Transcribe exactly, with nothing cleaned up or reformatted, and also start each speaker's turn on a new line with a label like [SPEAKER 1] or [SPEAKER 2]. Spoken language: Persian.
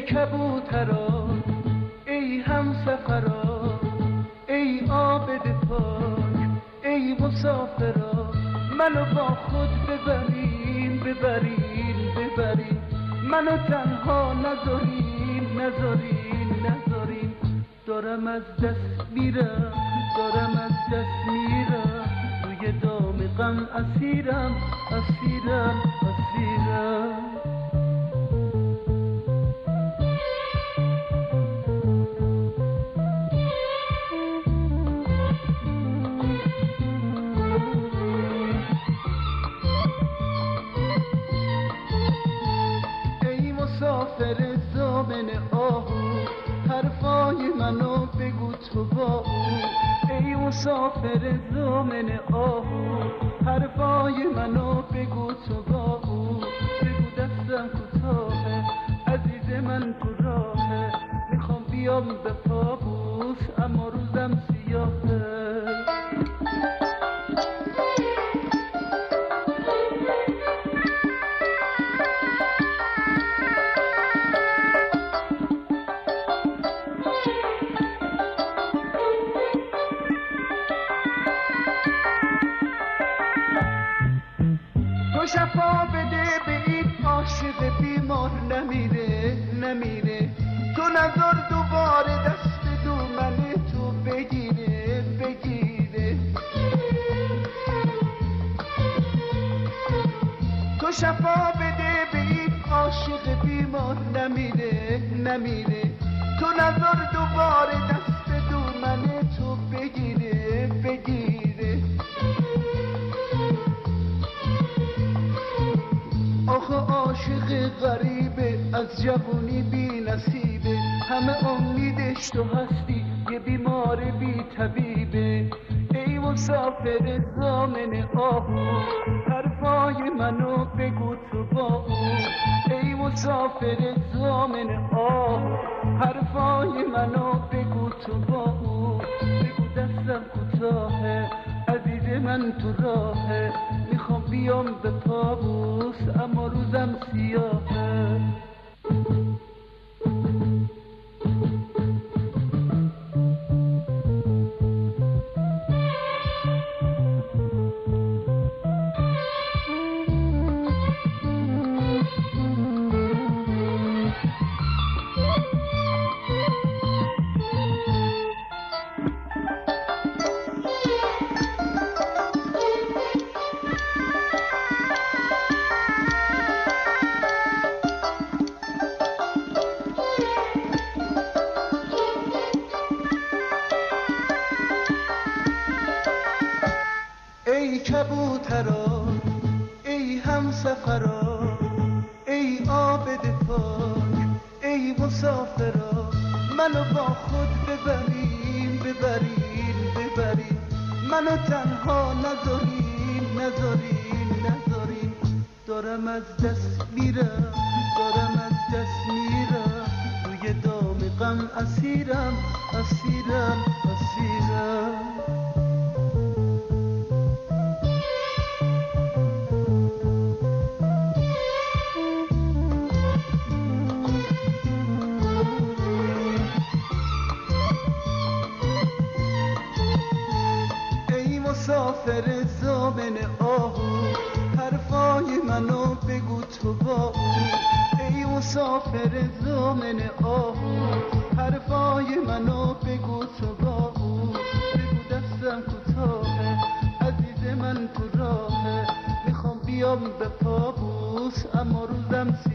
[SPEAKER 1] کبوترا، ای همسفرا، ای عابد پاک، ای مسافرا، منو با خود ببرین ببرین ببرین، منو تنها نذارین نذارین نذارین، دارم از دست میرم دارم از دست میرم، روی دام غم اسیرم اسیرم اسیرم. مسافر زامن آهو، حرفای منو بگو تو با او، ای مسافر زامن آهو، حرفای منو بگو تو با او، بگو دستم کوتاهه عزیز من تو راهه، میخوام بیام به پابوس اما روزم سیاهه. تو شفا بده به این عاشق بیمار نمیره نمیره، تو نظر دوباره دست دومن تو بگیره بگیره، تو شفا بده به این عاشق بیمار نمیره نمیره، تو نظر دوباره دست دومن تو بگیره بگیره. آخه عاشق غریبه از جوونی بی نصیبه، همه امیدش تو هستی یه بیمار بی طبیبه، ای مسافر زامن آهو، حرفای منو بگو تو با او، ای مسافر زامن آهو، حرفای منو بگو تو با او، بگو دستم کوتاهه عزیز من تو راهه، میخوام بیام به پابوس اما روزم سیاهه. ای کبوترا، ای همسفرا، ای عابد پاک، ای مسافرا، منو با خود ببرین ببرین ببرین، منو تنها نذارین نذارین نذارین، دارم از دست میرم دارم از دست میرم، روی دام غم اسیرم اسیرم اسیرم. مسافر زامن آهو، حرفای منو بگو تو با او، ای مسافر زامن آهو، حرفای منو بگو تو با او، بگو دستم کوتاهه عزیز من تو راهه، میخوام بیام به پابوس اما روزم